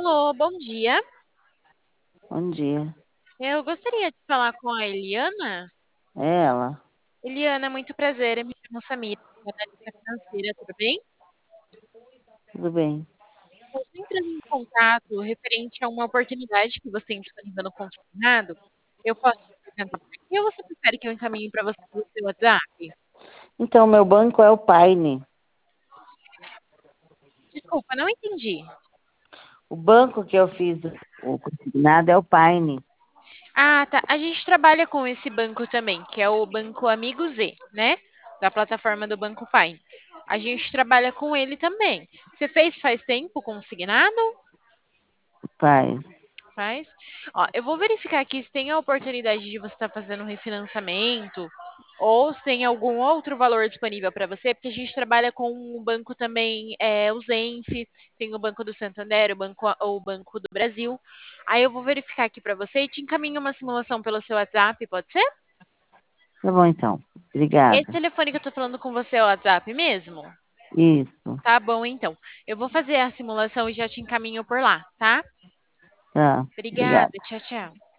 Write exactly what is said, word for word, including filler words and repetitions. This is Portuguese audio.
Alô, bom dia. Bom dia. Eu gostaria de falar com a Eliana. É ela. Eliana, muito prazer. Eu me chamo Samira, sou analista financeira, tudo bem? Tudo bem? Eu estou entrando em contato referente a uma oportunidade que você tem disponível no consignado. Eu posso te apresentar por aqui ou você prefere que eu encaminhe para você pelo seu WhatsApp? Então, meu banco é o Paine. Desculpa, não entendi. O banco que eu fiz o consignado é o Paine. Ah, tá. A gente trabalha com esse banco também, que é o Banco Amigo Z, né? Da plataforma do Banco Pai. A gente trabalha com ele também. Você fez faz tempo consignado? Faz. Faz. Ó, eu vou verificar aqui se tem a oportunidade de você estar fazendo um refinanciamento ou se tem algum outro valor disponível para você, porque a gente trabalha com um banco também, é, o Zenf, tem o Banco do Santander, o Banco, o Banco do Brasil. Aí eu vou verificar aqui para você e te encaminho uma simulação pelo seu WhatsApp, pode ser? Tá bom, então. Esse Obrigada. telefone que eu tô falando com você é o WhatsApp mesmo? Isso. Tá bom, então. Eu vou fazer a simulação e já te encaminho por lá, tá? Tá. Obrigada, Obrigada. tchau, tchau.